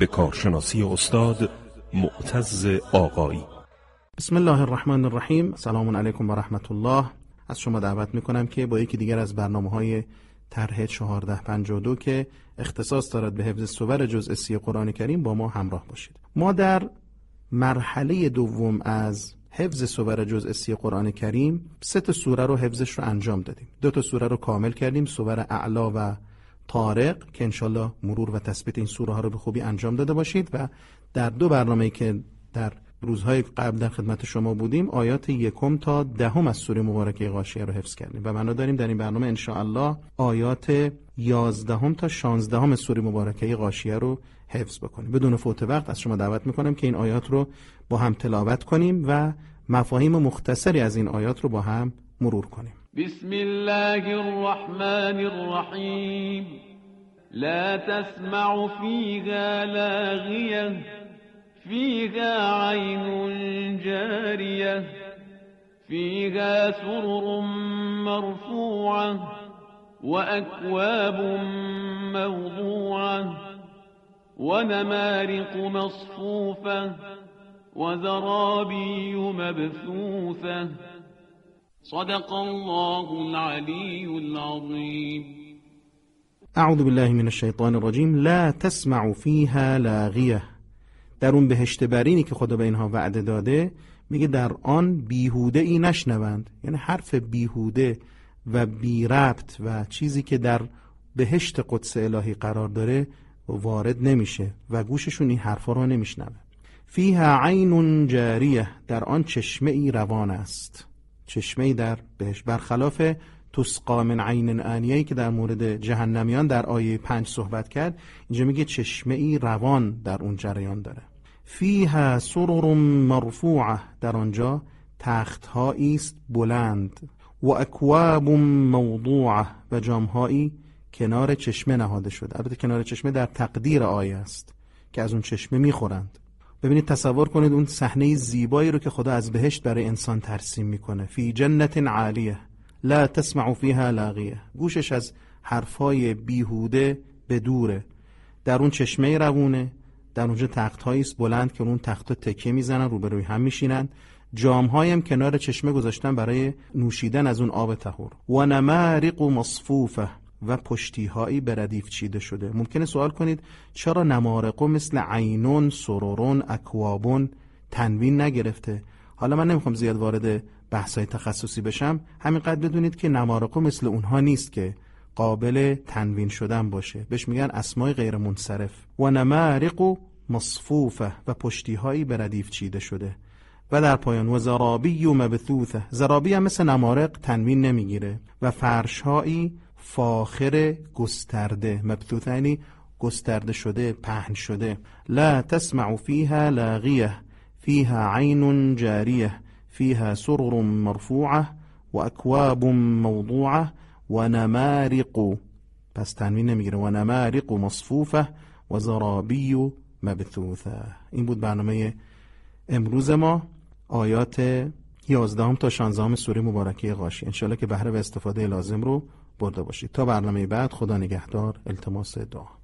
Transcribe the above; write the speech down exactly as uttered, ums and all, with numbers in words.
به کارشناسی استاد معتز آقایی. بسم الله الرحمن الرحیم. سلام علیکم و رحمت الله. از شما دعوت میکنم که با یکی دیگر از برنامه‌های طرح چهارده پنجاه و دو که اختصاص دارد به حفظ صور جزء سی قرآن کریم با ما همراه باشید. ما در مرحله دوم از حفظ صور جزء سی قرآن کریم سه تا سوره رو حفظش رو انجام دادیم. دو تا سوره رو کامل کردیم، سوره اعلا و طارق، که انشالله مرور و تثبیت این سوره ها رو به خوبی انجام داده باشید. و در دو برنامه‌ای که در روزهای قبل در خدمت شما بودیم آیات یکم تا دهم از سوره مبارکه غاشیه رو حفظ کردیم و بنا داریم در این برنامه انشاءالله آیات یازدهم تا شانزدهم سوره مبارکه غاشیه رو حفظ بکنیم. بدون فوت وقت از شما دعوت میکنم که این آیات رو با هم تلاوت کنیم و مفاهیم مختصری از این آیات رو با هم مرور کنیم. بسم الله الرحمن الرحیم. لا تسمع فیها لاغیه فيها عين جارية فيها سرر مرفوعة وأكواب موضوعة ونمارق مصفوفة وزرابي مبثوثة صدق الله العلي العظيم. اعوذ بالله من الشیطان الرجیم. لا تسمع فيها لاغیه. در اون بهشت برینی که خدا به اینها وعده داده میگه در آن بیهوده ای نشنوند، یعنی حرف بیهوده و بی ربط و چیزی که در بهشت قدس الهی قرار داره وارد نمیشه و گوششون این حرفا رو نمیشنوه. فیها عین جاریه. در آن چشمه ای روان است. چشمه ای در بهشت، برخلاف تسقا من عین آنیه‌ای که در مورد جهنمیان در آیه پنج صحبت کرد، اینجا میگه چشمه ای روان در اون جریان داره. فیها سرر مرفوعه. در آنجا تخت‌هایی است بلند. و اکواب موضوعه. و جام‌هایی کنار چشمه نهاده شده. البته کنار چشمه در تقدیر آیه است که از اون چشمه میخورند. ببینید، تصور کنید اون صحنه زیبایی رو که خدا از بهشت برای انسان ترسیم میکنه. فی جنت عالیه لا تسمع فیها لاغیه. گوشش از حرفای بیهوده به دوره. در اون چشمه روونه، در اونجا تخت‌هایی است بلند که اون تخت‌ها تکیه میزنن، روبروی هم میشینن. جام‌هایی هم کنار چشمه گذاشتن برای نوشیدن از اون آب طهور. و نمارق مصفوفه. و پشتی‌هایی به ردیف چیده شده. ممکنه سوال کنید چرا نمارق مثل عینون، سرورون، اکوابون تنوین نگرفته؟ حالا من نمیخوام زیاد وارد بحث‌های تخصصی بشم، همینقدر بدونید که نمارق مثل اونها نیست که قابل تنوین شدن باشه. بهش میگن اسمای غیر منصرف. و نمارق مصفوفه. و پشتی‌هایی به ردیف چیده شده. و در پایان و زرابی مبثوثه. زرابی هم مثل نمارق تنوین نمیگیره. و فرش‌هایی فاخر گسترده. مبثوثه یعنی گسترده شده، پهن شده. لا تسمع فیها لاغیه فیها عین جاریه فیها سرر مرفوعه و اکواب موضوعه و نمارق، پس تنوین نمیگیره، و نمارق مصفوفه و زرابی مبثوثه. این بود برنامه امروز ما، آیات یازدهم تا شانزدهم سوره مبارکه غاشیه. انشالله که بهره و استفاده لازم رو برده باشید. تا برنامه بعد، خدا نگهدار. التماس دعا.